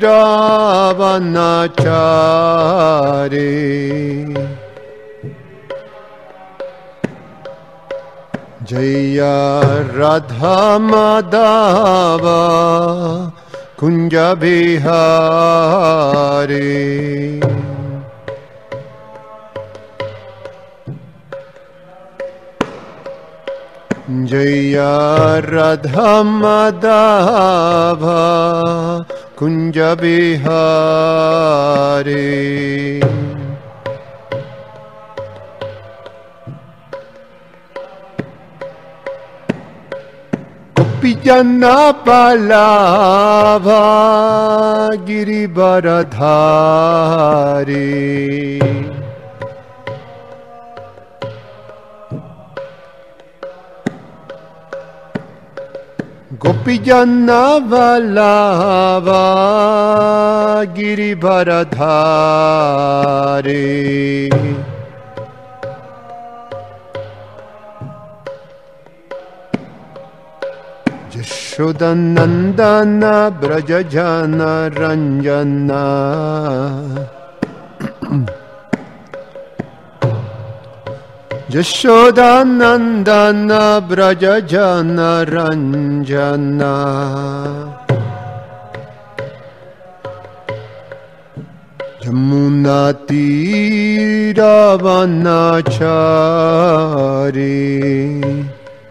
Ravanachari Jaya Radha Madhava Kunja Bihari Jaya Radha Madhava Kunja Bihari Gopijana Vallabha Girivaradhari Gopijana Vallabha Girivaradhari Yashodanandana Brajajana Ranjana Yashodanandana Brajajana Ranjana Yamunatiravanachari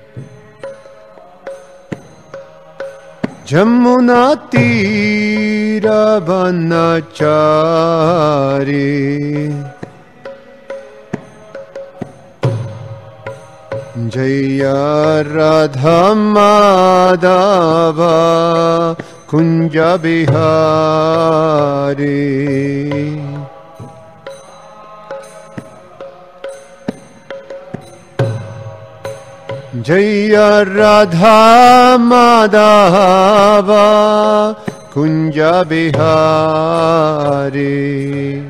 Yamunatiravanachari Jaya Radha Madhava Kunja Bihari Jaya Radha Madhava Kunja Bihari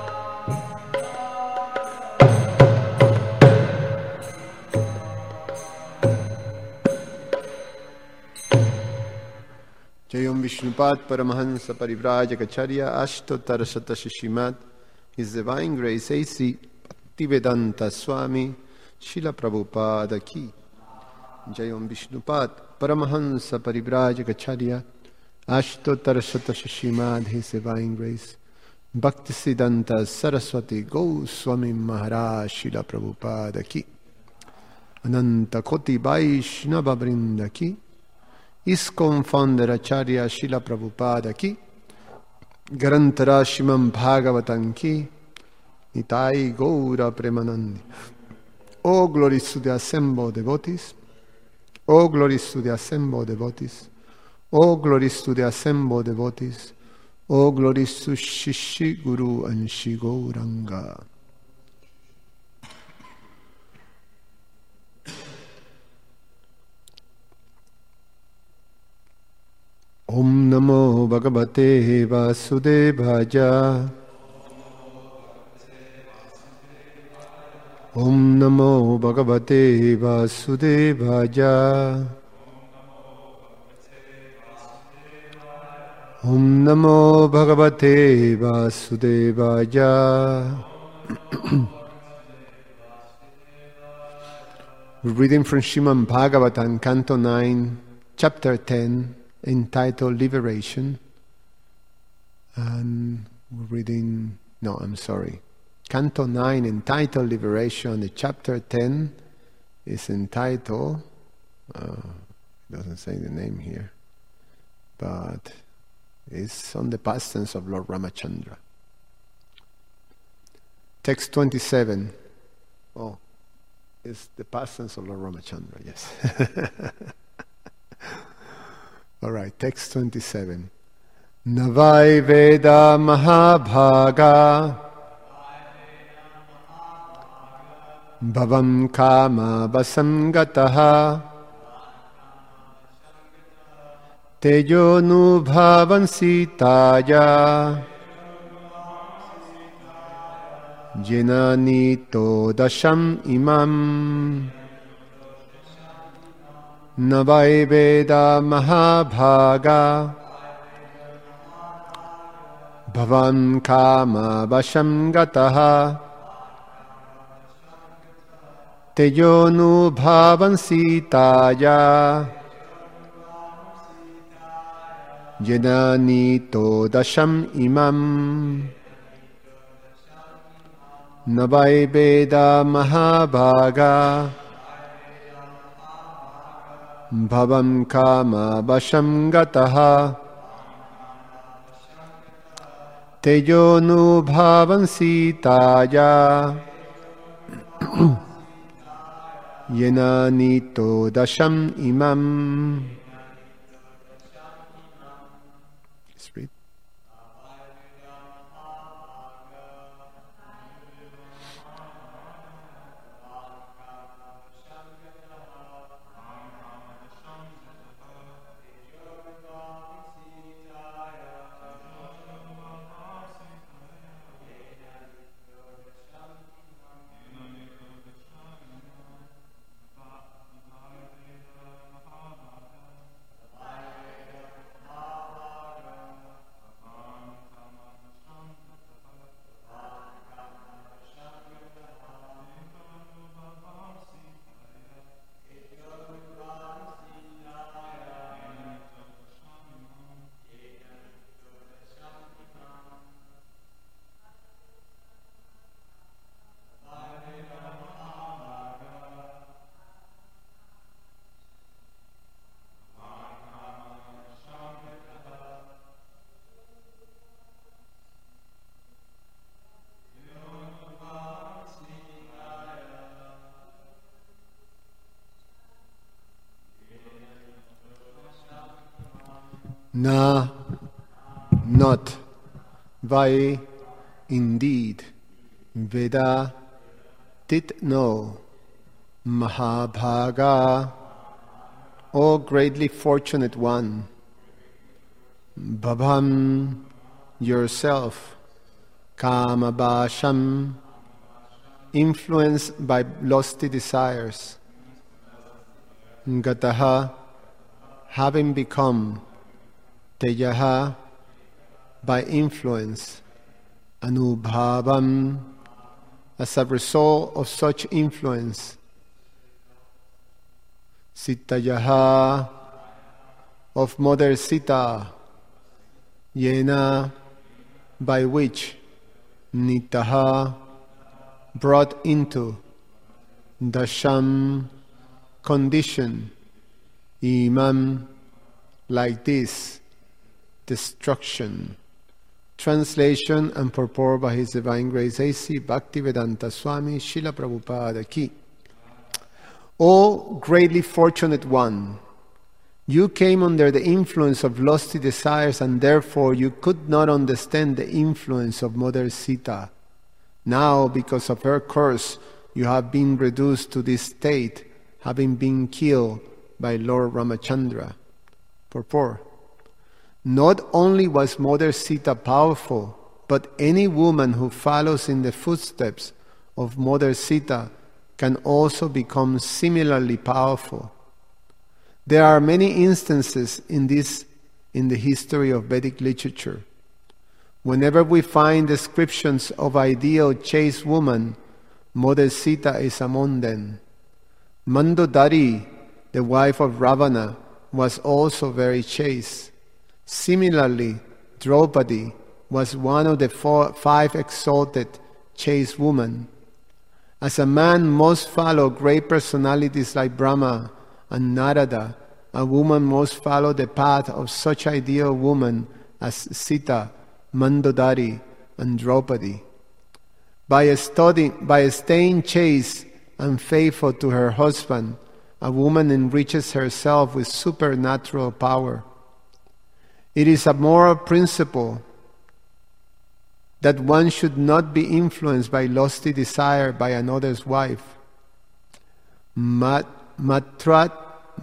Jayam Vishnupad Paramahansa Parivrajacharya Ashtottara Shatashishimad His Divine Grace A.C. Bhaktivedanta Swami Srila Prabhupada Ki Jayam Vishnupad Paramahansa Parivrajacharya Ashtottara Shatashishimad His Divine Grace Bhaktisiddhanta Saraswati Goswami Maharaj Srila Prabhupada Ki Ananta Koti Vaishnava Vrinda Ki ISKCON Founder Acharya Srila Prabhupada Ki Grantara Srimad Bhagavatam Ki Nitai Gaura Premanandi. Oh glories to the assembled devotees. Oh glories to the assembled devotees. Oh glories to the assembled devotees. Oh glories to Shishi Guru and Shri Gauranga. Om Namo Bhagavate Vasudevaya. Om Namo Bhagavate Vasudevaya. Om Namo Bhagavate Vasudevaya. We're reading from Srimad Bhagavatam, Canto 9, Chapter 10, entitled Liberation. And we're reading, Canto 9, entitled Liberation. The Chapter 10 is entitled, it doesn't say the name here, but it's on the past tense of Lord Ramachandra. Text 27. Oh, it's the past tense of Lord Ramachandra, yes. All right, text 27. Navai Veda Mahabhaga Bhavam Kama Vasangataha Tejo Nubhavan Sitaya Jenanito Dasham Imam Navai Veda Mahabhaga bhavam kama vasham gataha tejonu bhavan sitaya yenanito dasham imam navai veda mahabhaga bhavam kama vasham gataha tejonu bhavan sitaya yenanito dasham imam. Let's read. Na, not, vai, indeed, Veda, did know, Mahabhaga, O greatly fortunate one, Bhabam, yourself, Kamabhasham, influenced by lusty desires, Gataha, having become, Tejaha, by influence, Anubhavam, as a result of such influence, Sitayaha, of Mother Sita, Yena, by which Nitaha, brought into Dasham, condition, Imam, like this, destruction. Translation and purport by His Divine Grace A.C. Bhaktivedanta Swami Srila Prabhupada Ki. O greatly fortunate one, you came under the influence of lusty desires and therefore you could not understand the influence of Mother Sita. Now, because of her curse, you have been reduced to this state, having been killed by Lord Ramachandra. Purport. Not only was Mother Sita powerful, but any woman who follows in the footsteps of Mother Sita can also become similarly powerful. There are many instances in the history of Vedic literature. Whenever we find descriptions of ideal chaste women, Mother Sita is among them. Mandodari, the wife of Ravana, was also very chaste. Similarly, Draupadi was one of the 5 exalted chaste women. As a man must follow great personalities like Brahma and Narada, a woman must follow the path of such ideal women as Sita, Mandodari, and Draupadi. By staying chaste and faithful to her husband, a woman enriches herself with supernatural power. It is a moral principle that one should not be influenced by lusty desire by another's wife. Matrat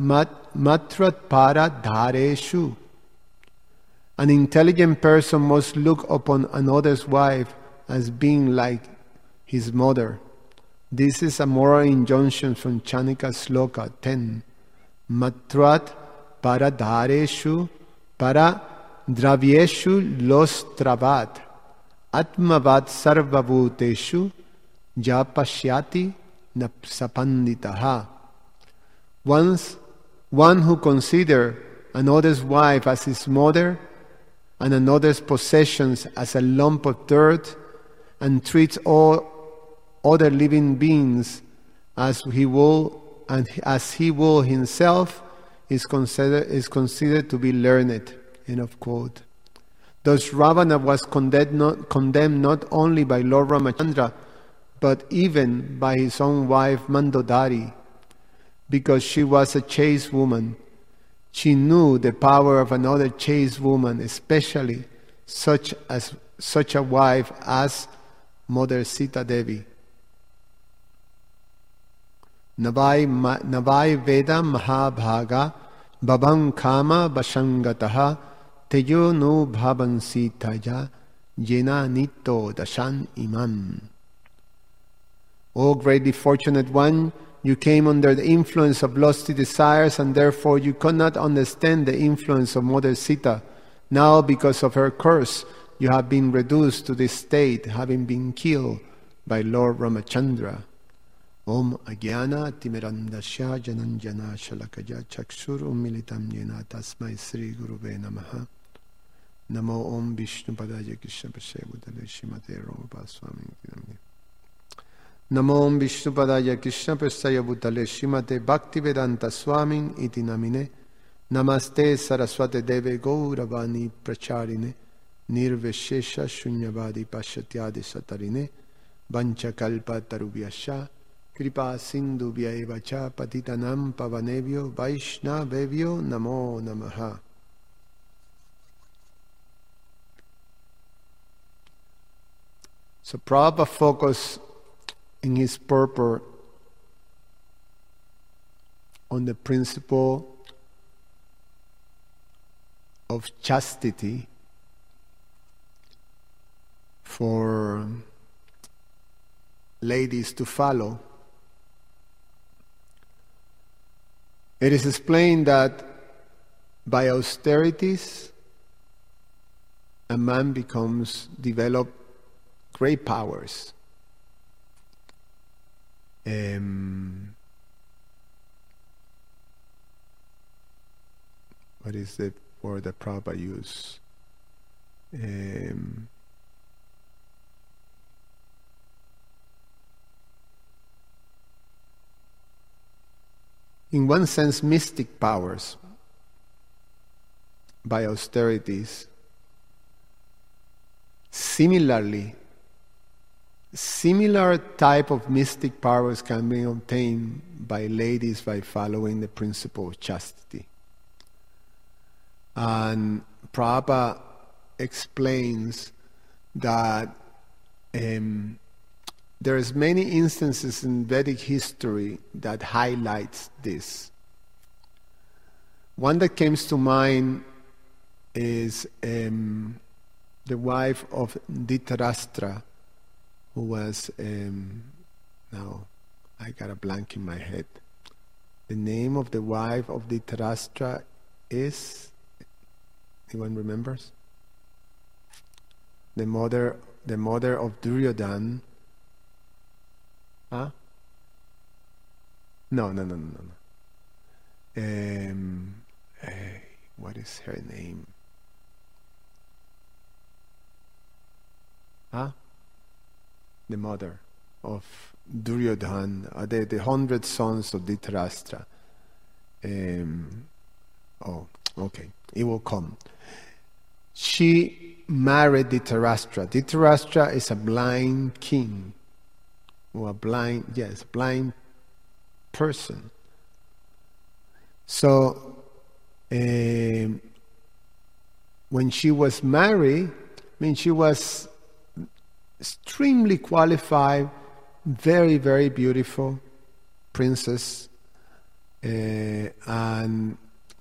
para dhareshu. An intelligent person must look upon another's wife as being like his mother. This is a moral injunction from Chanika Sloka 10. Matrat para dhareshu para dravyeshu los travat atmavat sarvabhuteshu japashyati napsapanditaha. Once, one who considers another's wife as his mother and another's possessions as a lump of dirt, and treats all other living beings as he will himself, is considered to be learned. End of quote. Thus Ravana was condemned not only by Lord Ramachandra, but even by his own wife Mandodari, because she was a chaste woman. She knew the power of another chaste woman, especially such a wife as Mother Sita Devi. Navai Veda Mahabhaga Babam Kama Bashangataha Teyo no Bhavan Sitaya Jena Nito Dashan Imam. O greatly fortunate one, you came under the influence of lusty desires, and therefore you could not understand the influence of Mother Sita. Now, because of her curse, you have been reduced to this state, having been killed by Lord Ramachandra. Om Agyana Timirandasya Jananjana Shalakaya Chakshur Ummilitam Yena Tasmai Sri Gurube Namaha. Namo Om Vishnu Padaya Krishna Pashe Bhutale Shrimate Rama Swami. Namo Om Vishnu Padaya Krishna Pasaya Bhutale Shrimate Bhaktivedanta Swami Iti Namine. Namaste Saraswate Deve Gauravani Pracharine Nirveshesha Shunyavadi Pashatyadi Satarine Vanchakalpa Tarubhyasha Kripa Sindhu Vyaevacha Patitanam Pavanevyo Vaishnavevyo Namo Namaha. So Prabhupada focused in his purport on the principle of chastity for ladies to follow. It is explained that by austerities a man develop great powers. What is the word that Prabhupada use? In one sense, mystic powers by austerities. Similarly, similar type of mystic powers can be obtained by ladies by following the principle of chastity. And Prabhupada explains that there's many instances in Vedic history that highlights this. One that comes to mind is the wife of Dhritarashtra, who was, now I got a blank in my head. The name of the wife of Dhritarashtra is, anyone remembers? The mother of Duryodhana. Huh? No. What is her name? Huh? The mother of Duryodhana, the 100 sons of Dhritarashtra. Okay, it will come. She married Dhritarashtra. Dhritarashtra is a blind king, or blind person. So, when she was married, she was extremely qualified, very, very beautiful princess, and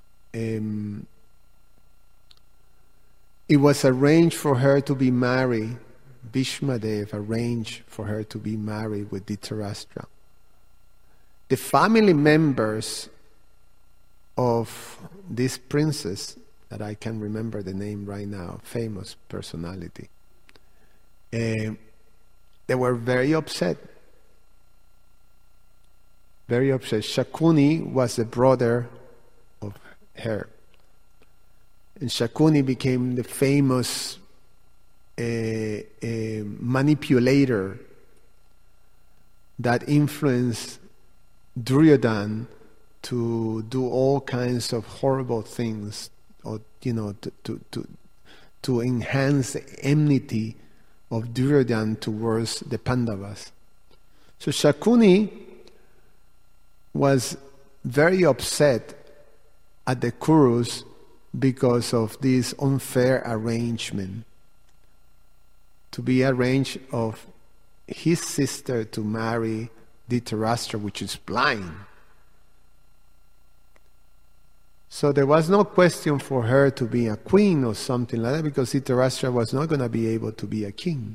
it was arranged for her to be married. Bhishmadev arranged for her to be married with Dhritarashtra. The family members of this princess that I can remember the name right now, famous personality. They were very upset. Very upset. Shakuni was the brother of her. And Shakuni became the famous manipulator that influenced Duryodhana to do all kinds of horrible things, or to enhance the enmity of Duryodhana towards the Pandavas. So Shakuni was very upset at the Kurus because of this unfair arrangement to be arranged of his sister to marry Dhritarashtra, which is blind. So there was no question for her to be a queen or something like that, because Dhritarashtra was not going to be able to be a king.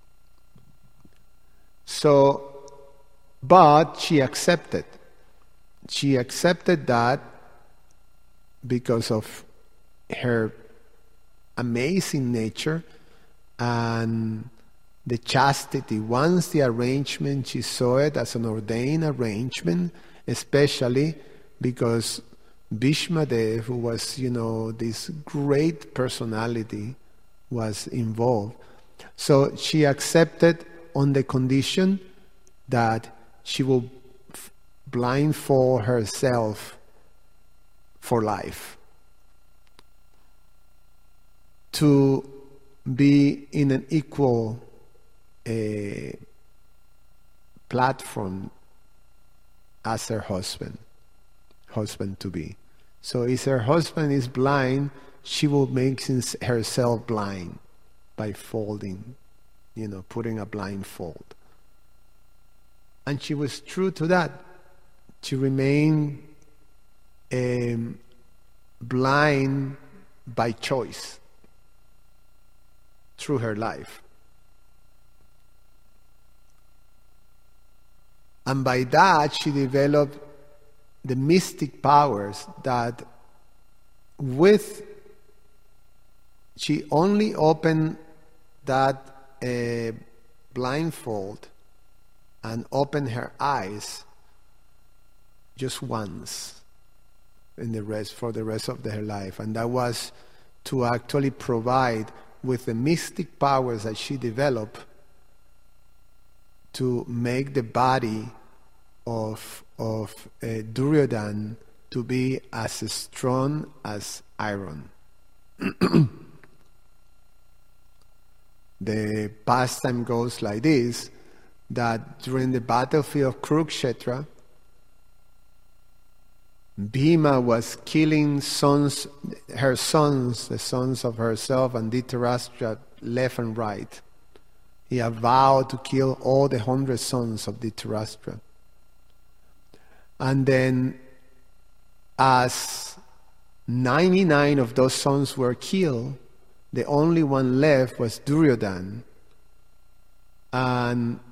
So, but she accepted. She accepted that because of her amazing nature and the chastity. Once the arrangement, she saw it as an ordained arrangement, especially because Bhishma Dev, who was, this great personality, was involved. So she accepted on the condition that she will blindfold herself for life, to be in an equal platform as her husband to be. So if her husband is blind, she will make herself blind by folding, putting a blindfold. And she was true to that. She remained blind by choice through her life. And by that, she developed the mystic powers that she only opened that blindfold and opened her eyes just once for the rest of her life. And that was to actually provide with the mystic powers that she developed to make the body of Duryodhana to be as strong as iron. The pastime goes like this, that during the battlefield of Kurukshetra, Bhima was killing her sons, the sons of herself and Dhritarashtra, left and right. He had vowed to kill all the 100 sons of Dhritarashtra. And then, as 99 of those sons were killed, the only one left was Duryodhana. And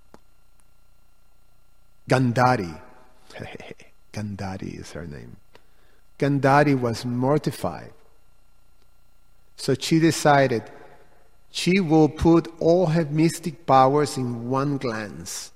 Gandhari. Gandhari is her name. Gandhari was mortified. So she decided she will put all her mystic powers in one glance.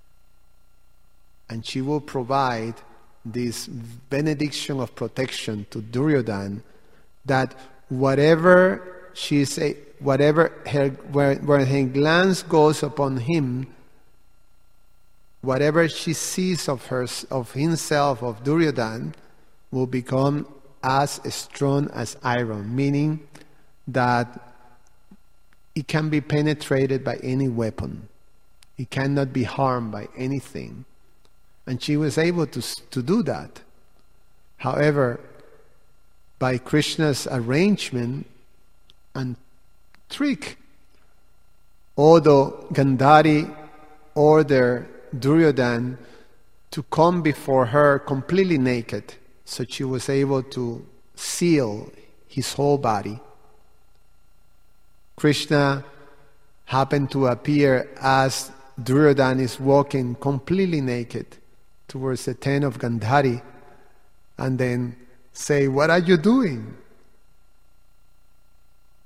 And she will provide this benediction of protection to Duryodhana, that whatever she say, where her glance goes upon him, whatever she sees of himself, of Duryodhana, will become as strong as iron, meaning that it can be penetrated by any weapon. It cannot be harmed by anything. And she was able to do that. However, by Krishna's arrangement and trick, although Gandhari ordered Duryodhana to come before her completely naked, so she was able to seal his whole body, Krishna happened to appear as Duryodhana is walking completely naked towards the tent of Gandhari, and then say, "What are you doing?"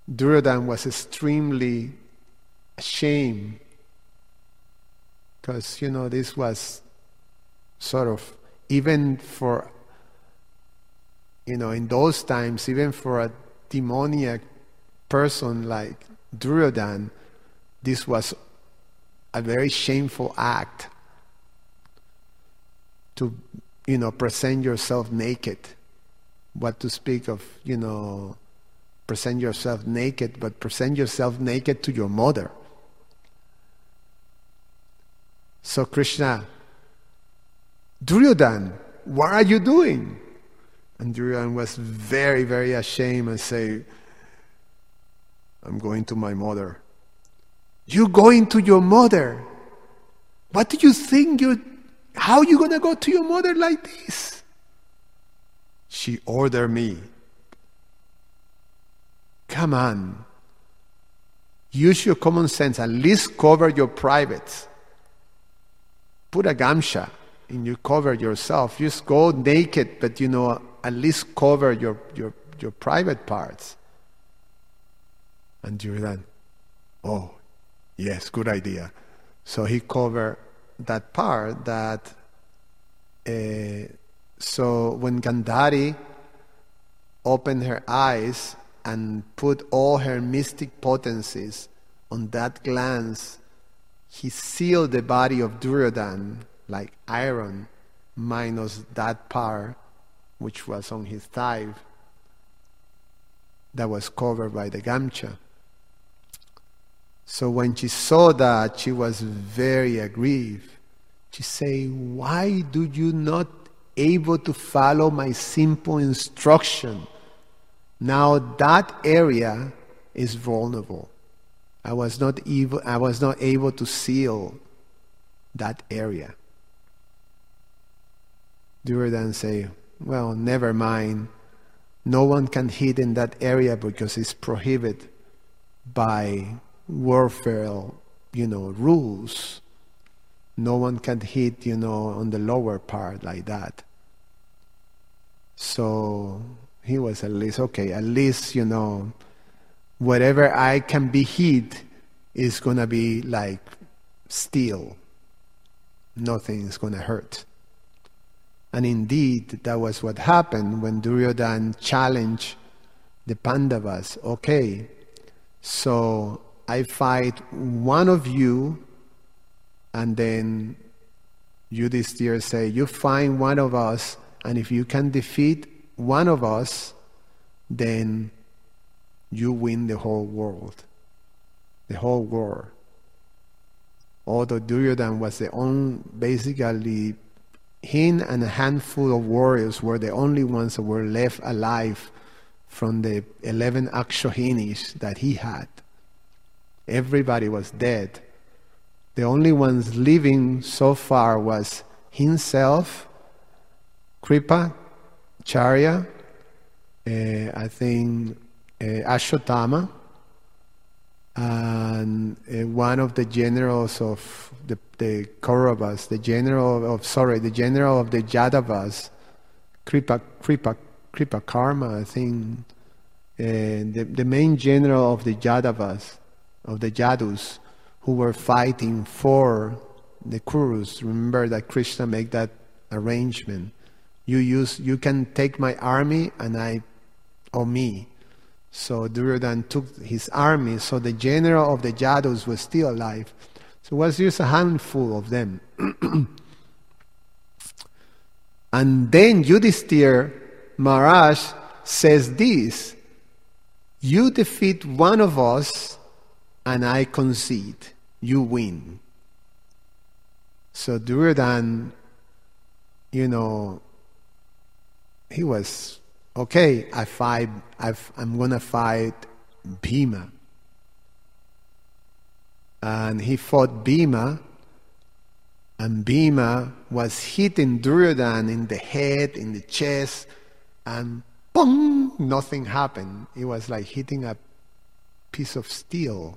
Duryodhana was extremely ashamed because, this was sort of, even for, in those times, even for a demoniac person like Duryodhana, this was a very shameful act to, present yourself naked. What to speak of, present yourself naked, but present yourself naked to your mother. So Krishna, Duryodhana, what are you doing? And Duryodhana was very, very ashamed and say, I'm going to my mother. You going to your mother? What do you think how are you going to go to your mother like this? She ordered me. Come on. Use your common sense. At least cover your privates. Put a gamsha and you cover yourself. Just go naked, but at least cover your private parts. And Duryodhana, oh, yes, good idea. So he covered that part so when Gandhari opened her eyes and put all her mystic potencies on that glance, he sealed the body of Duryodhana like iron, minus that part which was on his thigh that was covered by the gamcha. So when she saw that, she was very aggrieved. She said, why do you not able to follow my simple instruction? Now that area is vulnerable. I was not able to seal that area. Duryodhana say, well, never mind. No one can hit in that area because it's prohibited by warfare, rules. No one can hit, on the lower part like that. So he was at least, okay, at least, whatever I can be hit is going to be like steel. Nothing is going to hurt. And indeed, that was what happened when Duryodhana challenged the Pandavas. Okay, so I fight one of you, and then Yudhishthira say, you find one of us, and if you can defeat one of us, then you win the whole world. The whole war. Although Duryodhana was basically, him and a handful of warriors were the only ones that were left alive from the 11 Akshohinis that he had. Everybody was dead. The only ones living so far was himself, Kripa, Charya, I think Ashwatthama, and one of the generals of the Kauravas, the general of the Yadavas, Kripa Karma, I think, the main general of the Yadavas, of the Yadus, who were fighting for the Kurus. Remember that Krishna made that arrangement. You can take my army or me. So Duryodhana took his army, so the general of the Yadus was still alive. So it was just a handful of them. And then Yudhishthira Maharaj says this, you defeat one of us and I concede, you win. So Duryodhana, he was, okay, I'm going to fight Bhima. And he fought Bhima, and Bhima was hitting Duryodhana in the head, in the chest, and boom, nothing happened. It was like hitting a piece of steel,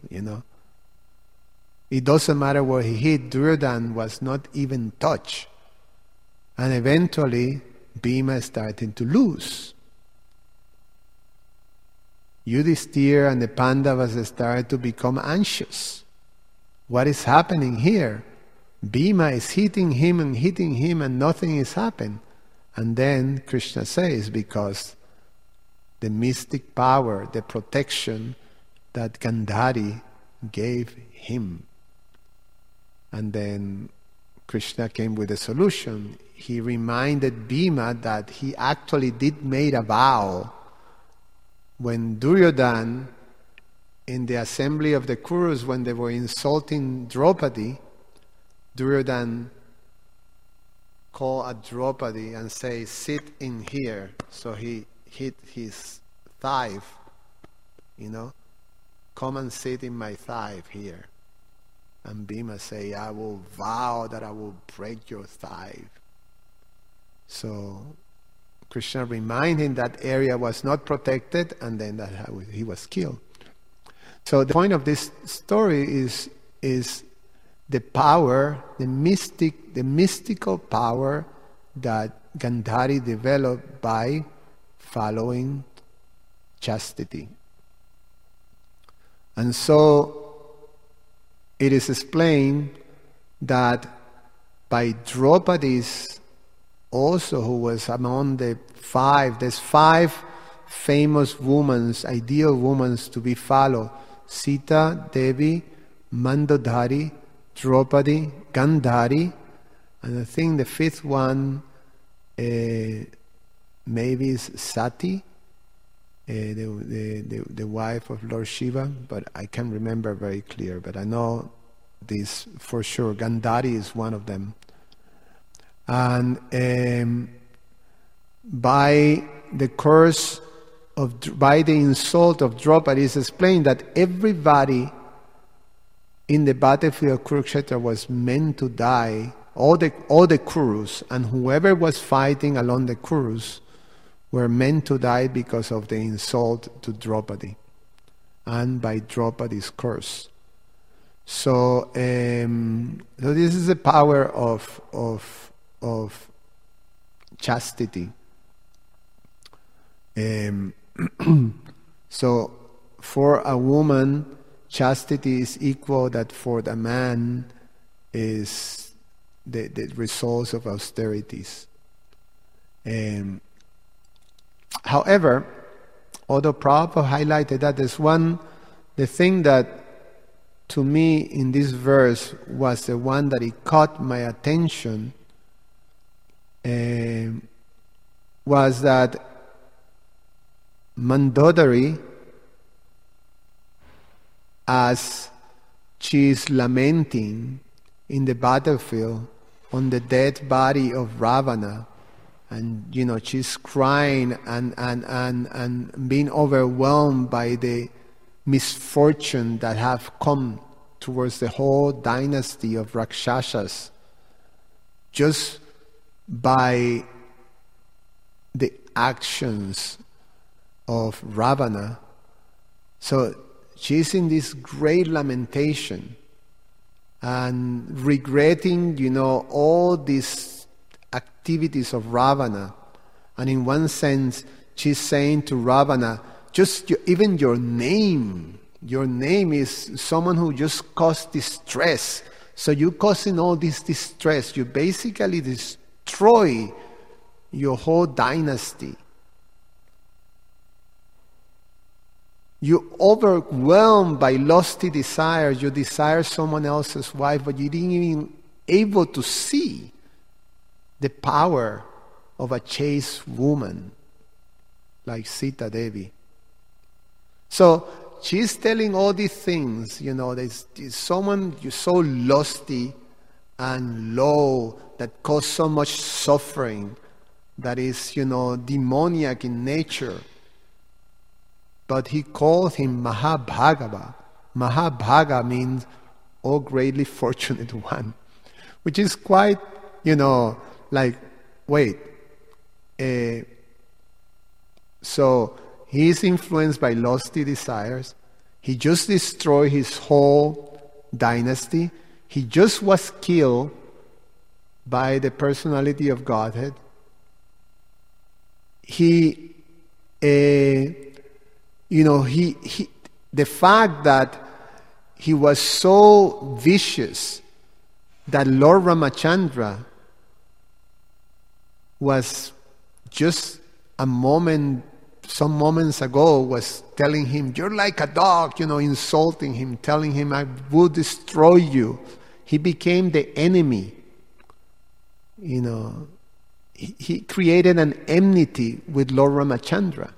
It doesn't matter where he hit, Duryodhana was not even touched. And eventually, Bhima started to lose. Yudhishthira and the Pandavas started to become anxious. What is happening here? Bhima is hitting him and nothing is happening. And then Krishna says, because the mystic power, the protection that Gandhari gave him. And then Krishna came with a solution. He reminded Bhima that he actually did make a vow when Duryodhana, in the assembly of the Kurus, when they were insulting Draupadi, Duryodhana called at Draupadi and say, sit in here. So he hit his thigh, come and sit in my thigh here. And Bhima say, I will vow that I will break your thigh. So Krishna reminded him that area was not protected, and then that he was killed. So the point of this story is the power, the mystical power that Gandhari developed by following chastity. And so it is explained that by Draupadi's also, who was among there's five famous women, ideal women to be followed: Sita, Devi, Mandodari, Draupadi, Gandhari, and I think the fifth one maybe is Sati, the wife of Lord Shiva, but I can't remember very clear. But I know this for sure. Gandhari is one of them. And by the insult of Draupadi, it's explained that everybody in the battlefield of Kurukshetra was meant to die, all the Kurus, and whoever was fighting along the Kurus were meant to die because of the insult to Draupadi and by Draupadi's curse. So this is the power of chastity. So for a woman, chastity is equal that for the man is the results of austerities. However, although Prabhupada highlighted that, the thing that to me in this verse was the one that it caught my attention, was that Mandodari, as she is lamenting in the battlefield on the dead body of Ravana, and she's crying and being overwhelmed by the misfortune that have come towards the whole dynasty of Rakshasas just by the actions of Ravana. So she's in this great lamentation and regretting, all these activities of Ravana. And in one sense, she's saying to Ravana, even your name is someone who just caused distress. So you causing all this distress, you basically destroy your whole dynasty. You overwhelmed by lusty desires. You desire someone else's wife, but you didn't even able to see the power of a chaste woman like Sita Devi. So she's telling all these things, there's someone you're so lusty and low that cause so much suffering, that is, demoniac in nature. But he called him Mahabhagava. Mahabhaga means, oh greatly fortunate one, which is quite, so he is influenced by lusty desires. He just destroyed his whole dynasty. He just was killed by the personality of Godhead. He the fact that he was so vicious that Lord Ramachandra was just some moments ago was telling him, "You're like a dog," insulting him, telling him, "I will destroy you." He became the enemy. He created an enmity with Lord Ramachandra.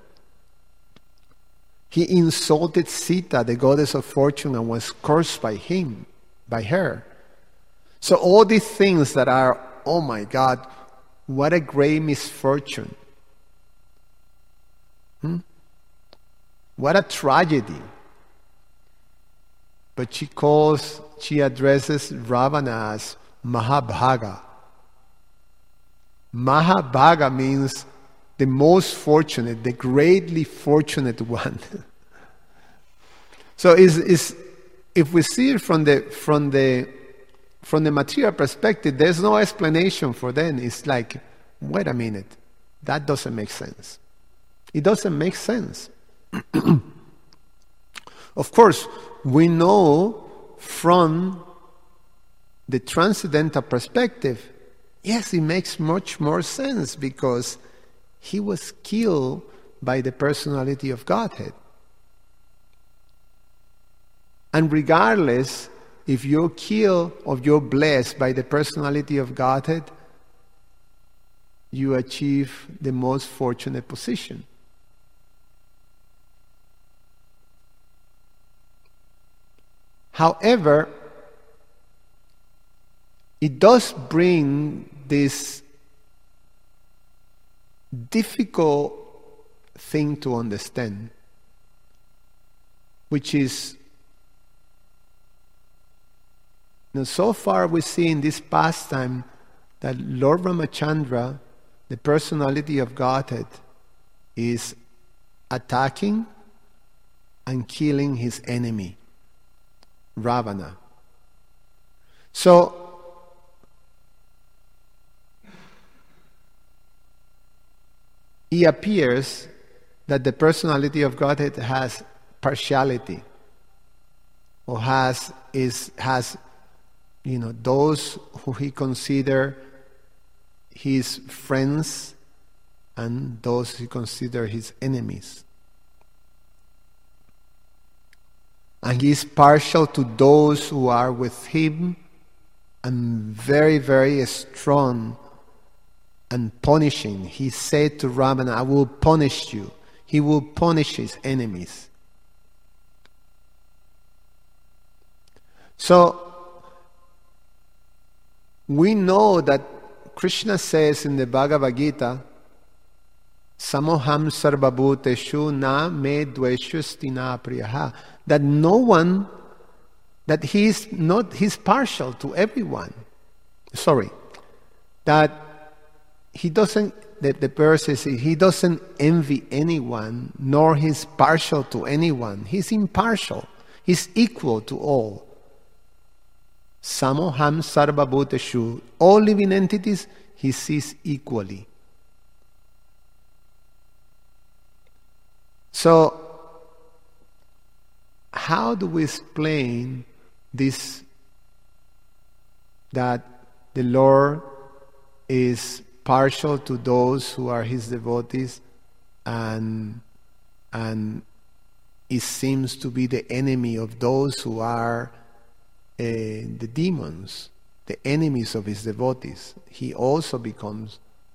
He insulted Sita, the goddess of fortune, and was cursed by her. So all these things that are, oh my God, what a great misfortune. What a tragedy. But she addresses Ravana as Mahabhaga. Mahabhaga means the most fortunate, the greatly fortunate one. So if we see it from the material perspective, there's no explanation for them. It's like, wait a minute, that doesn't make sense. It doesn't make sense. Of course, we know from the transcendental perspective, yes, it makes much more sense because he was killed by the personality of Godhead. And regardless if you're killed or you're blessed by the personality of Godhead, you achieve the most fortunate position. However, it does bring this difficult thing to understand, which is, so far we see in this pastime that Lord Ramachandra, the personality of Godhead, is attacking and killing his enemy, Ravana. So, it appears that the personality of Godhead has partiality, or has those who he consider his friends and those he consider his enemies. And he is partial to those who are with him and very, very strong and punishing. He said to Ravana, "I will punish you." He will punish his enemies. So, we know that Krishna says in the Bhagavad Gita, "Samoham sarvabhuteshu na me dveshusthi na priyaha," that he's partial to everyone. That he doesn't, the verse says, he doesn't envy anyone, nor he's partial to anyone. He's impartial. He's equal to all. Samoham sarvabhuteshu, all living entities he sees equally. So, how do we explain this, that the Lord is partial to those who are his devotees and it seems to be the enemy of those who are the demons, the enemies of his devotees? He also becomes,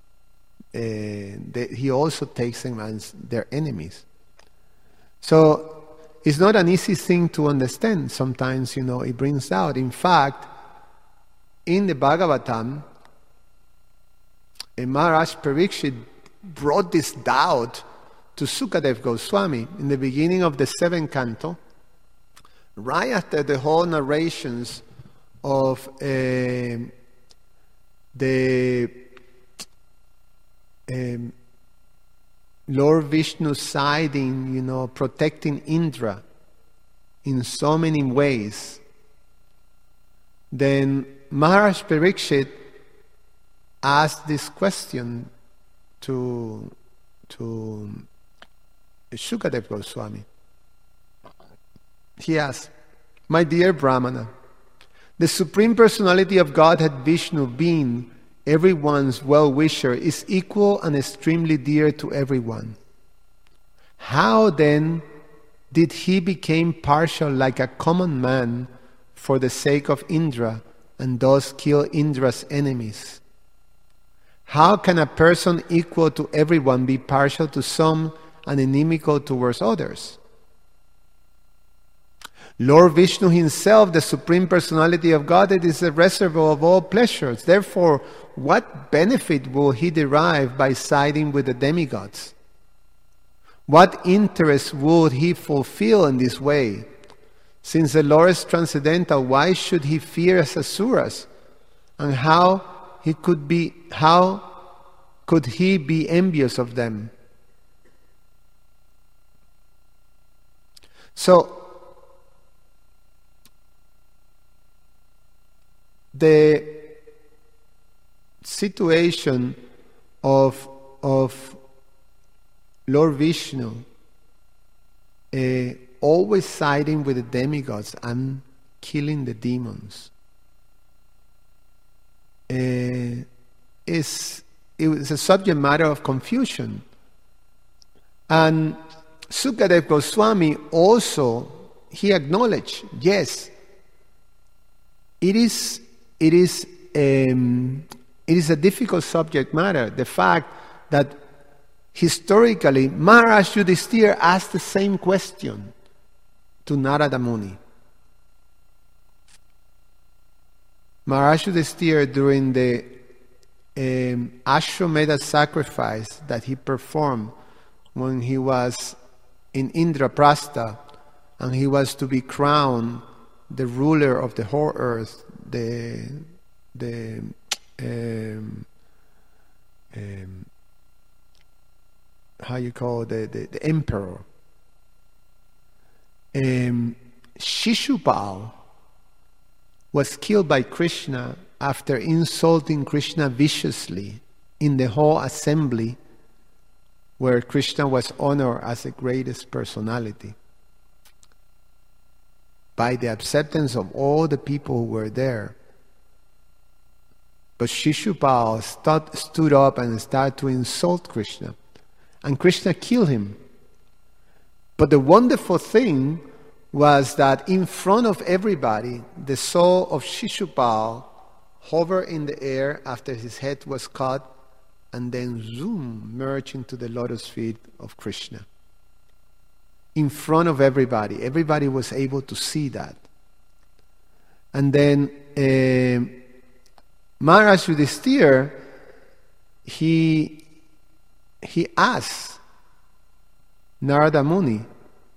he also takes them as their enemies. So it's not an easy thing to understand. Sometimes, it brings out. In fact, in the Bhagavatam, Maharaj Parikshit brought this doubt to Sukadev Goswami in the beginning of the 7th canto, right after the whole narrations of the Lord Vishnu siding, protecting Indra in so many ways. Then Maharaj Parikshit asked this question to Shukadev Goswami. He asks, "My dear Brahmana, the Supreme Personality of Godhead Vishnu, being everyone's well-wisher, is equal and extremely dear to everyone. How then did he become partial like a common man for the sake of Indra and thus kill Indra's enemies? How can a person equal to everyone be partial to some and inimical towards others? Lord Vishnu himself, the Supreme Personality of Godhead, is the reservoir of all pleasures. Therefore, what benefit will he derive by siding with the demigods? What interest would he fulfill in this way? Since the Lord is transcendental, why should he fear asuras? And how could he be envious of them?" So, the situation of Lord Vishnu always siding with the demigods and killing the demons it was a subject matter of confusion. And Sukadev Goswami also, he acknowledged, yes, it is a difficult subject matter. The fact that historically Maharaj Yudhisthira asked the same question to Narada Muni. Maharaj Yudhisthira, during the Ashwamedha sacrifice that he performed when he was in Indraprastha and he was to be crowned the ruler of the whole earth, how you call it, the emperor. Shishupal was killed by Krishna after insulting Krishna viciously in the whole assembly where Krishna was honored as the greatest personality, by the acceptance of all the people who were there. But Shishupal stood up and started to insult Krishna, and Krishna killed him. But the wonderful thing was that in front of everybody, the soul of Shishupal hovered in the air after his head was cut, and then zoom, merged into the lotus feet of Krishna. In front of everybody. Everybody was able to see that. And then Maharaj Yudhisthira, he asked Narada Muni,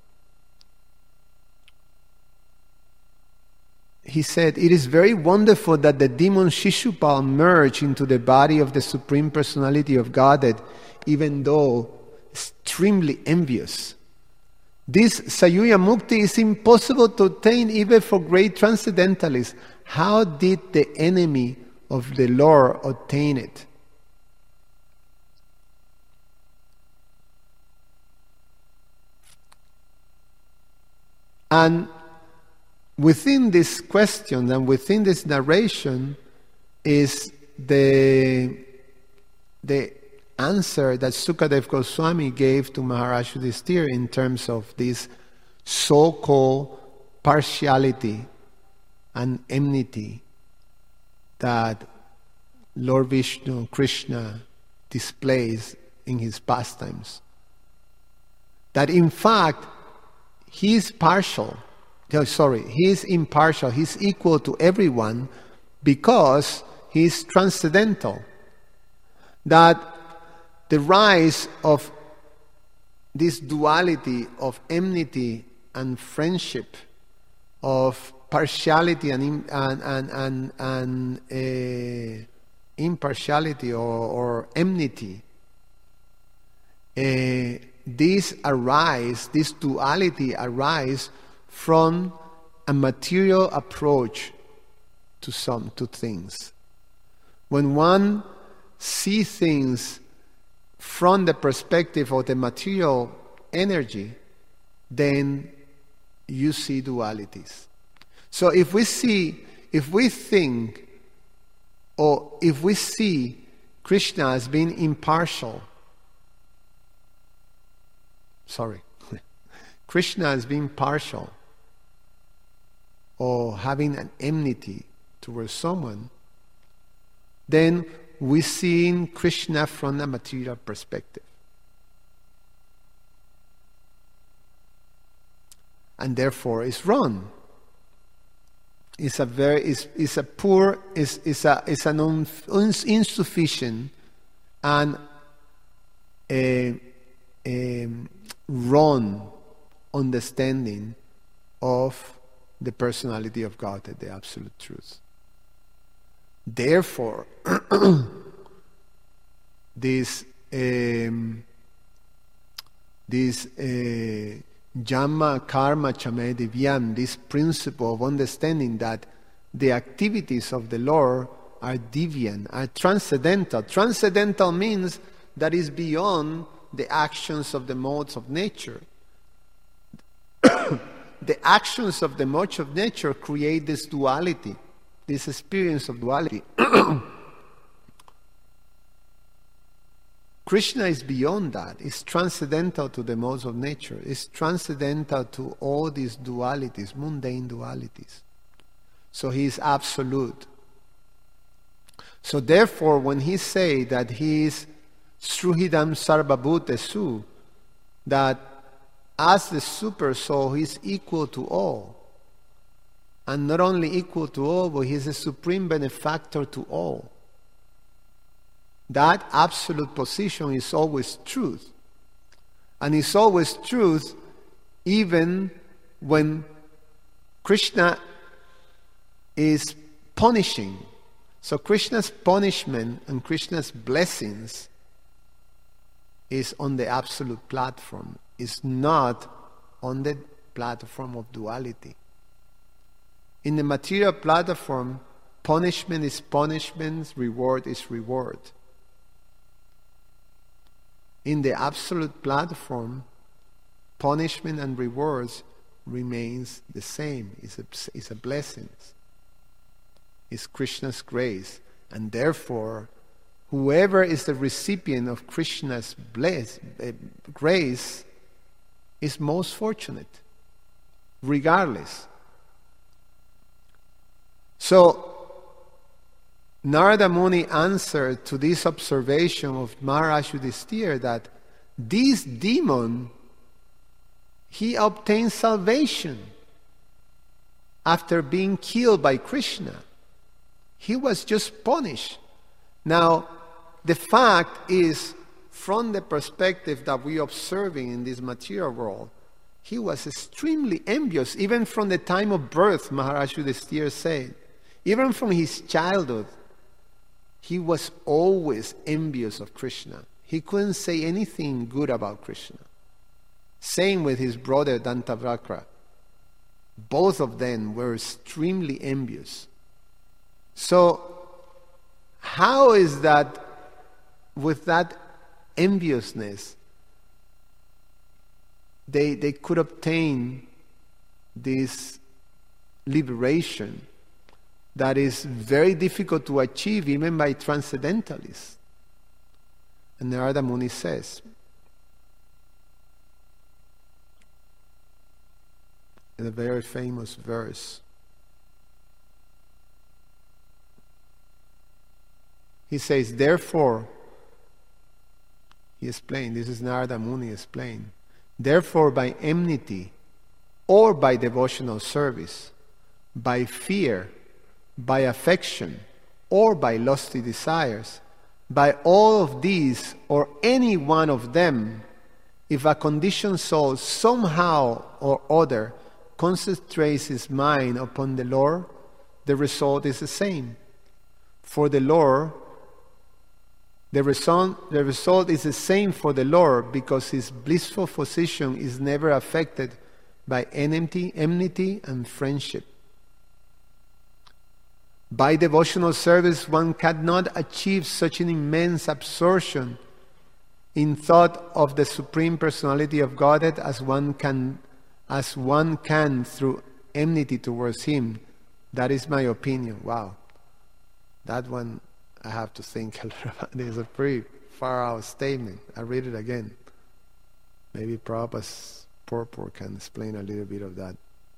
he said, "It is very wonderful that the demon Shishupal merged into the body of the Supreme Personality of Godhead, even though extremely envious. This Sayuya Mukti is impossible to attain even for great transcendentalists. How did the enemy of the Lord obtain it?" And within this question and within this narration is the answer that Sukadev Goswami gave to Maharaj Yudhisthira in terms of this so-called partiality and enmity that Lord Vishnu, Krishna, displays in his pastimes. That in fact, he is partial. He is impartial. He is equal to everyone because he is transcendental. That the rise of this duality of enmity and friendship, of partiality and impartiality or enmity, this duality arise from a material approach to things. When one sees things from the perspective of the material energy, then you see dualities. So if we think, or if we see Krishna as being impartial, Krishna as being partial, or having an enmity towards someone, then we see Krishna from a material perspective. And therefore it's wrong. It's an insufficient and a wrong understanding of the personality of God, the absolute truth. Therefore, this Jamma Karma Chame Divyam, this principle of understanding that the activities of the Lord are divyan, are transcendental. Transcendental means that is beyond the actions of the modes of nature. The actions of the modes of nature create this duality, this experience of duality. Krishna is beyond that. It's transcendental to the modes of nature. It's transcendental to all these dualities, mundane dualities. So he is absolute. So therefore, when he say that he is Sruhidam Sarvabhutesu, that as the super soul, he is equal to all. And not only equal to all, but he is a supreme benefactor to all. That absolute position is always truth. And it's always truth even when Krishna is punishing. So Krishna's punishment and Krishna's blessings is on the absolute platform. It's not on the platform of duality. In the material platform, punishment is punishment, reward is reward. In the absolute platform, punishment and rewards remains the same. It's a blessing. It's Krishna's grace. And therefore, whoever is the recipient of Krishna's grace is most fortunate, regardless. So, Narada Muni answered to this observation of Maharaj Yudhisthira that this demon, he obtained salvation after being killed by Krishna. He was just punished. Now, the fact is, from the perspective that we are observing in this material world, he was extremely envious, even from the time of birth, Maharaj Yudhisthira said. Even from his childhood, he was always envious of Krishna. He couldn't say anything good about Krishna. Same with his brother Dantavakra. Both of them were extremely envious. So, how is that, with that enviousness, they could obtain this liberation that is very difficult to achieve even by transcendentalists? And Narada Muni says, in a very famous verse, he says, therefore, he explained, this is Narada Muni explained, therefore by enmity or by devotional service, by fear, by affection, or by lusty desires, by all of these or any one of them, if a conditioned soul somehow or other concentrates his mind upon the Lord, the result is the same. For the Lord, the result is the same for the Lord, because his blissful position is never affected by enmity and friendship. By devotional service, one cannot achieve such an immense absorption in thought of the Supreme Personality of Godhead as one can through enmity towards Him. That is my opinion. Wow. That one I have to think a little about. It's a pretty far out statement. I'll read it again. Maybe Prabhupada's purport can explain a little bit of that.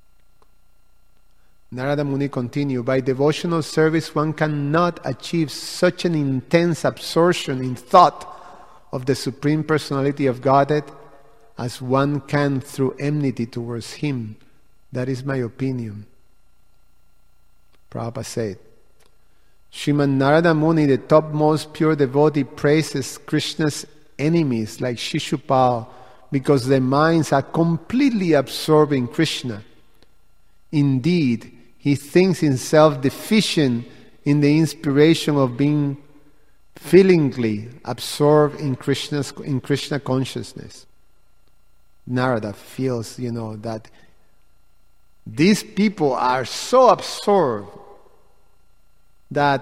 Narada Muni continued, by devotional service one cannot achieve such an intense absorption in thought of the Supreme Personality of Godhead as one can through enmity towards Him. That is my opinion. Prabhupada said, Srimad Narada Muni, the topmost pure devotee, praises Krishna's enemies like Shishupal because their minds are completely absorbed in Krishna. Indeed, he thinks himself deficient in the inspiration of being feelingly absorbed in Krishna consciousness. Narada feels, that these people are so absorbed that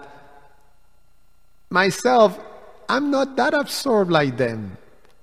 myself, I'm not that absorbed like them.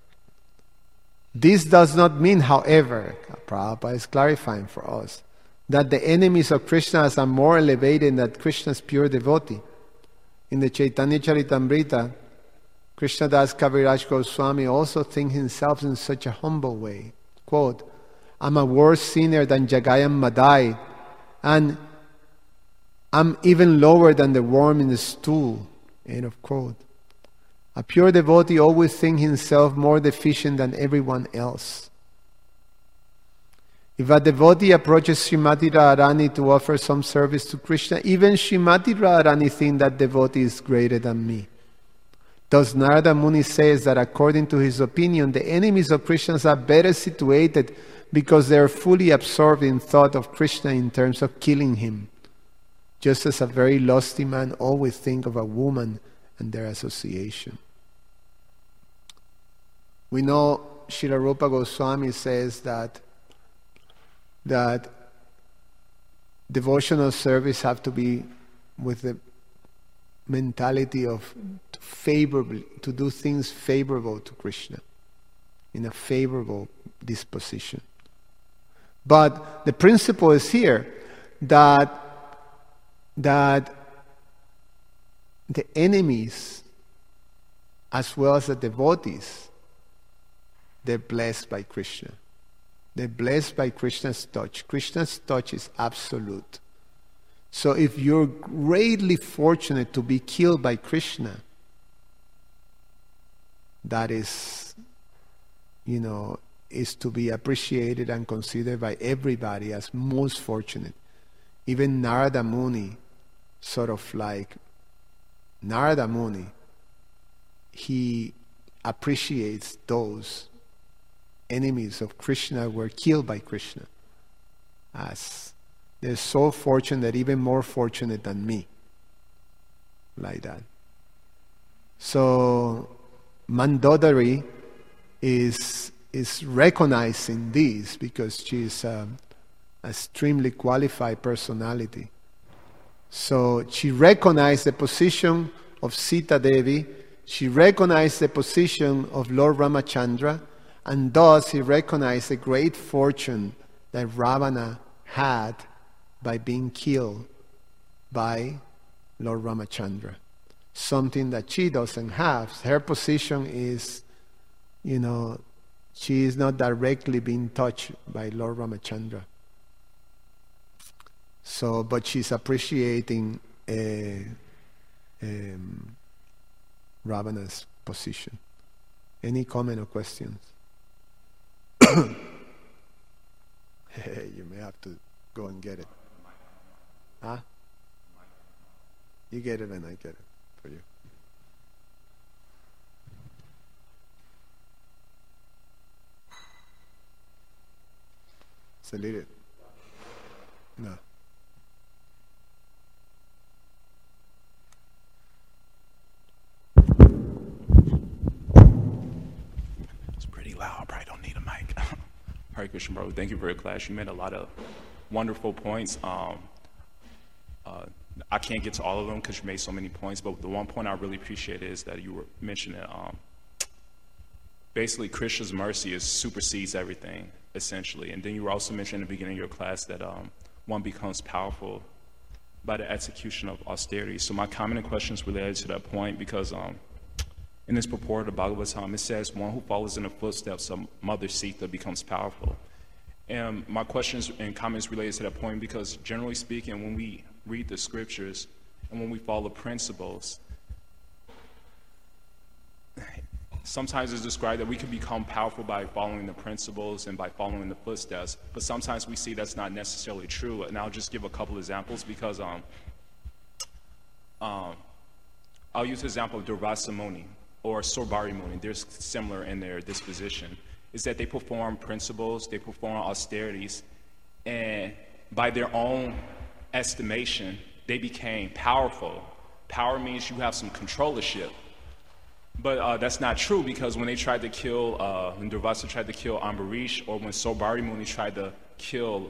This does not mean, however, Prabhupada is clarifying for us, that the enemies of Krishna are more elevated than Krishna's pure devotee. In the Chaitanya Charitamrita, Krishnadas Kaviraj Goswami also thinks himself in such a humble way. Quote, I'm a worse sinner than Jagayam Madai, and I'm even lower than the worm in the stool. End of quote. A pure devotee always thinks himself more deficient than everyone else. If a devotee approaches Srimati Radharani to offer some service to Krishna, even Srimati Radharani thinks that devotee is greater than me. Thus Narada Muni says that according to his opinion, the enemies of Krishna are better situated because they are fully absorbed in thought of Krishna in terms of killing him. Just as a very lusty man always thinks of a woman and their association. We know Srila Rupa Goswami says that devotional service have to be with the mentality of to do things favorable to Krishna, in a favorable disposition. But the principle is here that the enemies as well as the devotees, they're blessed by Krishna. They're blessed by Krishna's touch. Krishna's touch is absolute. So if you're greatly fortunate to be killed by Krishna, that is, is to be appreciated and considered by everybody as most fortunate. Even Narada Muni, Narada Muni, he appreciates those enemies of Krishna were killed by Krishna, as they're so fortunate, even more fortunate than me, like that. So Mandodari is recognizing this because she's an extremely qualified personality. So she recognized the position of Sita Devi, she recognized the position of Lord Ramachandra, and thus he recognized the great fortune that Ravana had by being killed by Lord Ramachandra. Something that she doesn't have. Her position is, she is not directly being touched by Lord Ramachandra. So, but she's appreciating Ravana's position. Any comment or questions? Hey, you may have to go and get it. Huh? You get it and I get it for you. Salute it. No. It's pretty loud. I probably don't need a mic. Hare Krishna, bro. Thank you for your class. You made a lot of wonderful points. I can't get to all of them because you made so many points, but the one point I really appreciate is that you were mentioning basically Krishna's mercy supersedes everything, essentially. And then you were also mentioning in the beginning of your class that one becomes powerful by the execution of austerity. So my comment and question is related to that point because in this purport of Bhagavatam, it says, one who follows in the footsteps of Mother Sita becomes powerful. And my questions and comments related to that point because generally speaking, when we read the scriptures and when we follow principles, sometimes it's described that we can become powerful by following the principles and by following the footsteps, but sometimes we see that's not necessarily true. And I'll just give a couple examples because I'll use the example of Durvasa Muni or Sorbari Muni. They're similar in their disposition. Is that they perform principles, they perform austerities, and by their own estimation, they became powerful. Power means you have some controllership. But that's not true because when they tried to kill, when Durvasa tried to kill Ambarish, or when Sorbari Muni tried to kill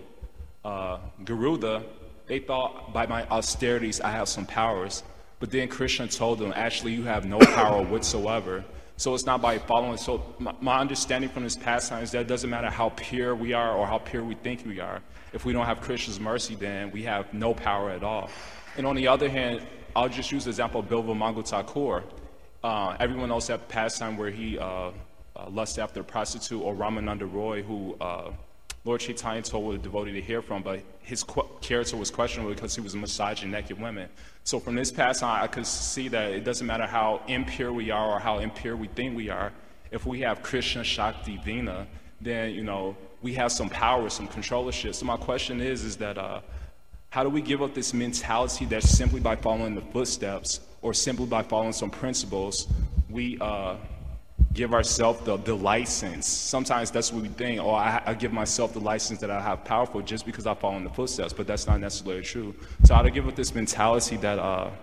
Garuda, they thought by my austerities I have some powers. But then Krishna told them, actually you have no power whatsoever. So it's not by following. So my understanding from this pastime is that it doesn't matter how pure we are or how pure we think we are. If we don't have Krishna's mercy, then we have no power at all. And on the other hand, I'll just use the example of Bilva Mangal Thakur. Everyone knows that pastime where he lusts after a prostitute, or Ramananda Roy, who Lord Chaitanya told a devotee to hear from, but his character was questionable because he was massaging naked women. So from this pastime, I could see that it doesn't matter how impure we are or how impure we think we are. If we have Krishna Shakti Vina, then we have some power, some controllership. So my question is that how do we give up this mentality that simply by following the footsteps or simply by following some principles, we give ourselves the license? Sometimes that's what we think, I give myself the license that I have power for just because I follow in the footsteps, but that's not necessarily true. So how to give up this mentality that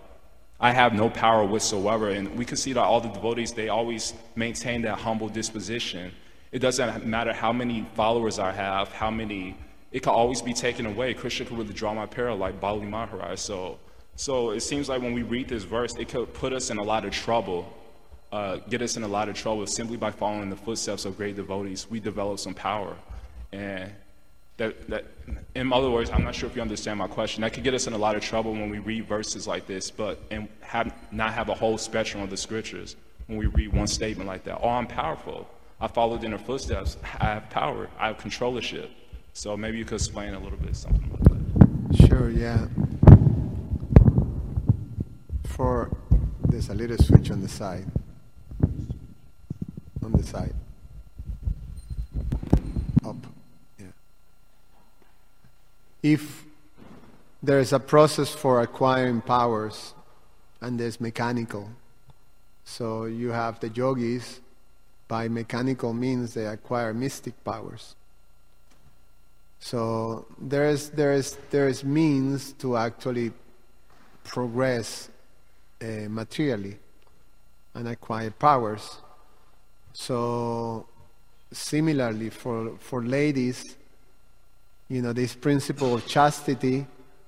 I have no power whatsoever, and we can see that all the devotees, they always maintain that humble disposition. It doesn't matter how many followers I have, it can always be taken away. Krishna could withdraw my power like Bali Maharaj. So it seems like when we read this verse, it could put us in a lot of trouble, get us in a lot of trouble simply by following the footsteps of great devotees. We develop some power. And that in other words, I'm not sure if you understand my question, that could get us in a lot of trouble when we read verses like this, and not have a whole spectrum of the scriptures when we read one statement like that. I'm powerful. I followed in her footsteps. I have power. I have controllership. So maybe you could explain a little bit something about that. Sure, yeah. There's a little switch on the side. On the side. Up. Yeah. If there is a process for acquiring powers, and there's mechanical. So you have the yogis, by mechanical means they acquire mystic powers. So there is means to actually progress materially and acquire powers. So similarly for ladies, this principle of chastity,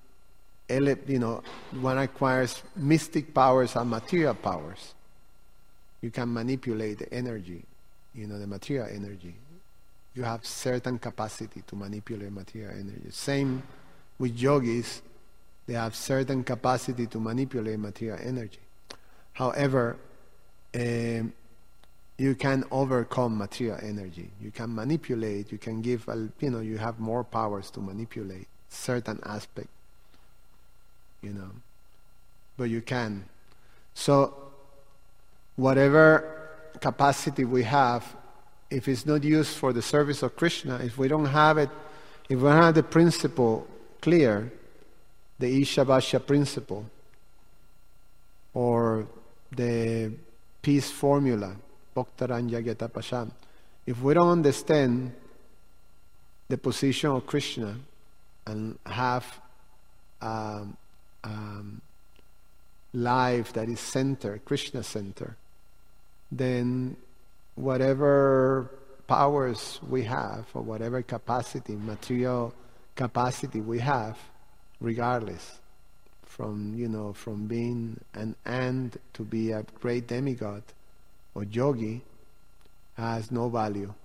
one acquires mystic powers and material powers. You can manipulate the energy, the material energy. You have certain capacity to manipulate material energy. Same with yogis, they have certain capacity to manipulate material energy. However, you can overcome material energy. You can manipulate, you can give, you have more powers to manipulate certain aspect, but you can. So, whatever capacity we have, if it's not used for the service of Krishna, if we don't have it, if we don't have the principle clear, the Ishavasya principle, or the peace formula, Bhaktaranya Gyatapasham, if we don't understand the position of Krishna and have life that is centered, Krishna centered, then whatever powers we have, or whatever capacity, material capacity we have, regardless, from being an ant to be a great demigod or yogi, has no value.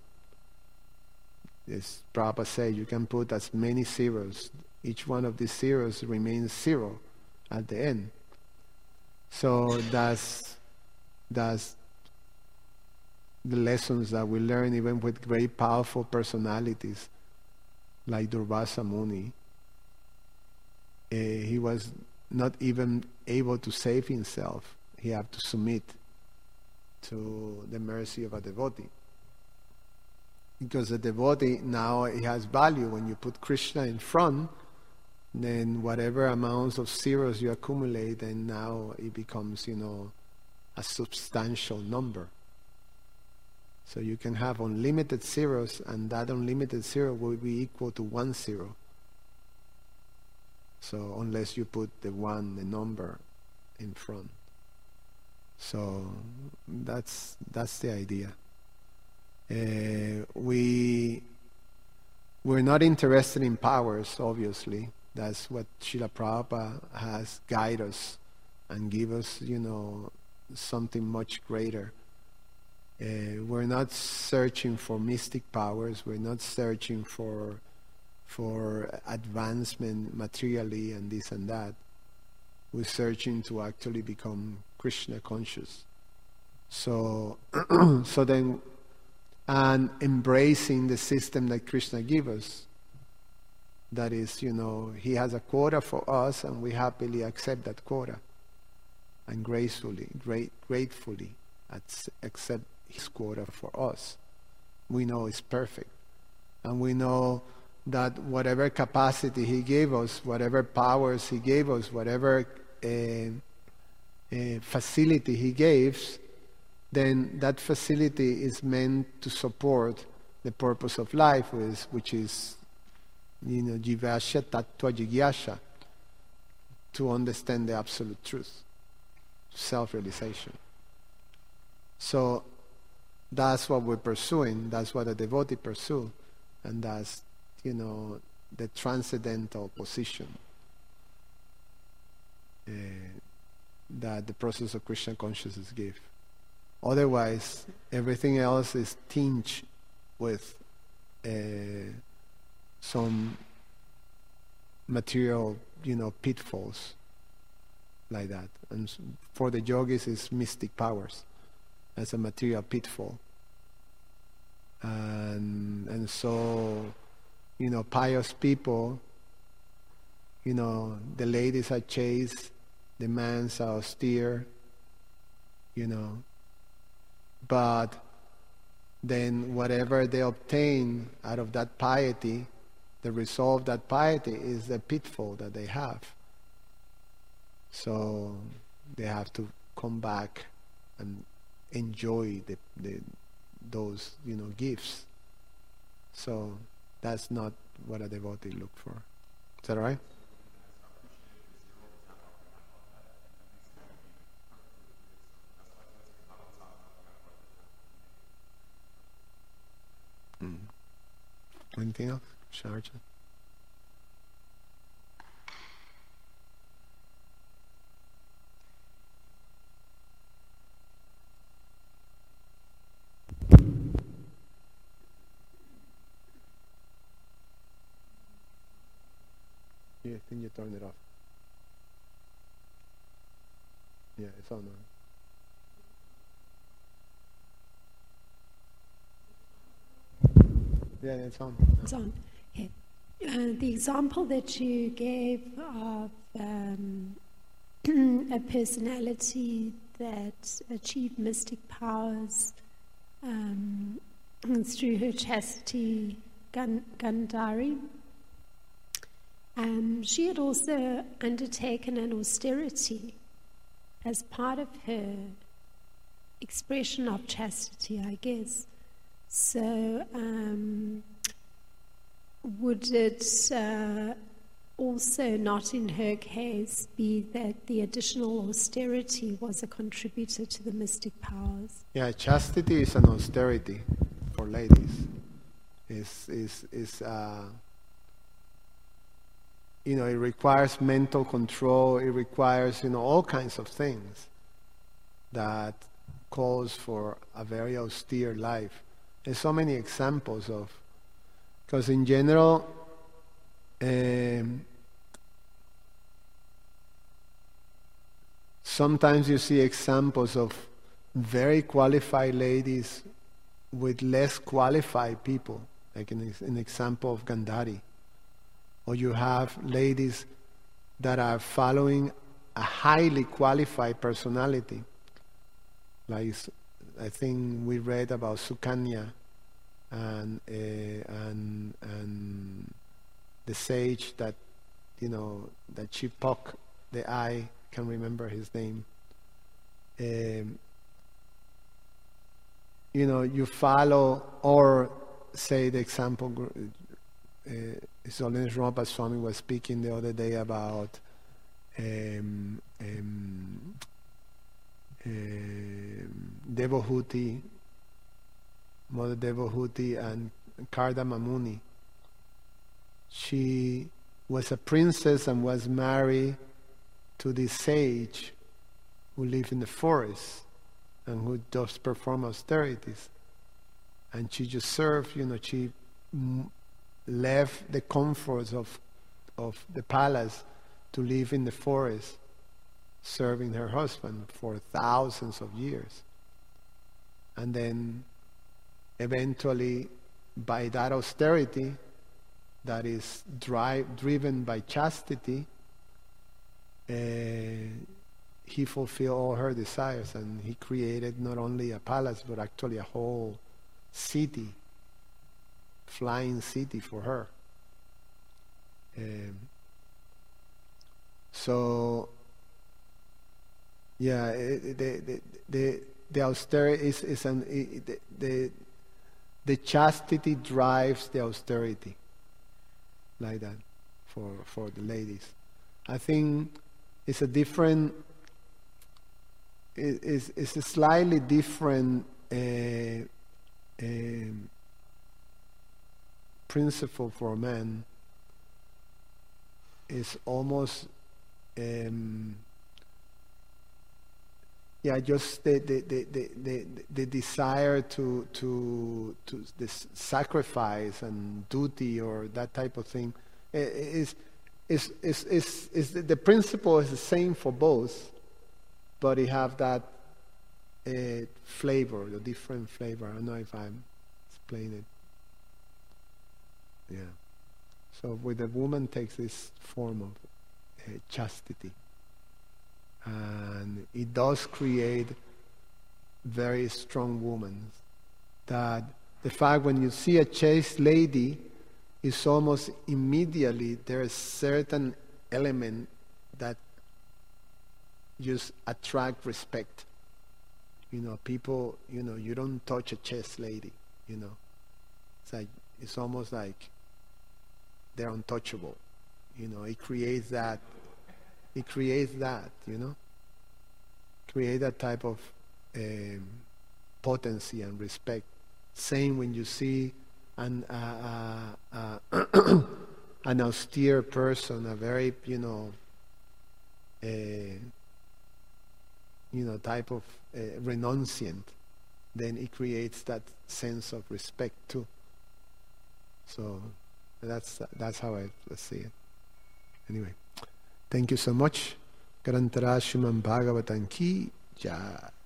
As Prabhupada said, you can put as many zeros. Each one of these zeros remains zero at the end. So that's the lessons that we learn even with very powerful personalities like Durvasa Muni. He was not even able to save himself. He had to submit to the mercy of a devotee. Because the devotee now, it has value. When you put Krishna in front, then whatever amounts of zeros you accumulate, then now it becomes, a substantial number. So you can have unlimited zeros, and that unlimited zero will be equal to 1 0. So unless you put the number in front. So that's the idea. We're not interested in powers, obviously. That's what Srila Prabhupada has guided us and give us, something much greater. We're not searching for mystic powers. We're not searching for advancement materially and this and that. We're searching to actually become Krishna conscious. So then, and embracing the system that Krishna gives us. That is, he has a quota for us, and we happily accept that quota. And gratefully accept his quota for us. We know it's perfect. And we know that whatever capacity he gave us, whatever powers he gave us, whatever facility he gives, then that facility is meant to support the purpose of life, which is, jivasya tattva jigyasya, to understand the absolute truth, self-realization. So that's what we're pursuing. That's what a devotee pursues, and that's the transcendental position that the process of Krishna consciousness gives. Otherwise, everything else is tinged with some material, pitfalls like that. And for the yogis, it's mystic powers as a material pitfall. And so, pious people, the ladies are chaste, the men are austere, but then whatever they obtain out of that piety, the result of that piety is the pitfall that they have. So they have to come back and enjoy those gifts. So that's not what a devotee look for. Is that right? Anything else? Sharja? Yeah, I think you turned it off. Yeah, it's on now. Yeah, it's on. It's on. Okay. The example that you gave of a personality that achieved mystic powers through her chastity, Gandhari, she had also undertaken an austerity as part of her expression of chastity, I guess. So, would it also not in her case be that the additional austerity was a contributor to the mystic powers? Yeah, chastity is an austerity for ladies. It requires mental control. It requires all kinds of things that calls for a very austere life. There's so many examples of, because in general, sometimes you see examples of very qualified ladies with less qualified people, like an example of Gandhari. Or you have ladies that are following a highly qualified personality. Like I think we read about Sukanya and the sage that, that she poked the eye. Can't remember his name. You follow, or say the example. His Holiness Rupa Swami was speaking the other day about Devahuti, Mother Devahuti, and Kardama Muni. She was a princess and was married to this sage who lived in the forest and who does perform austerities. And she just served, she left the comforts of the palace to live in the forest, serving her husband for thousands of years. And then eventually, by that austerity that is driven by chastity, he fulfilled all her desires, and he created not only a palace but actually a whole city, flying city for her. So yeah, the austerity is the chastity drives the austerity, like that for the ladies. I think it's a slightly different principle for men. Is almost just the desire to this sacrifice and duty or that type of thing is the principle is the same for both, but it have that flavor, the different flavor. I don't know if I'm explaining it. Yeah. So with the woman takes this form of chastity, and it does create very strong women. That the fact when you see a chaste lady, is almost immediately there is certain element that just attract respect. People, you don't touch a chaste lady. It's almost like they're untouchable. It creates that. Create that type of potency and respect. Same when you see an austere person, a very type of renunciant, then it creates that sense of respect too. So that's how I see it. Anyway, thank you so much. Grantara Srimad Bhagavatam ki jai.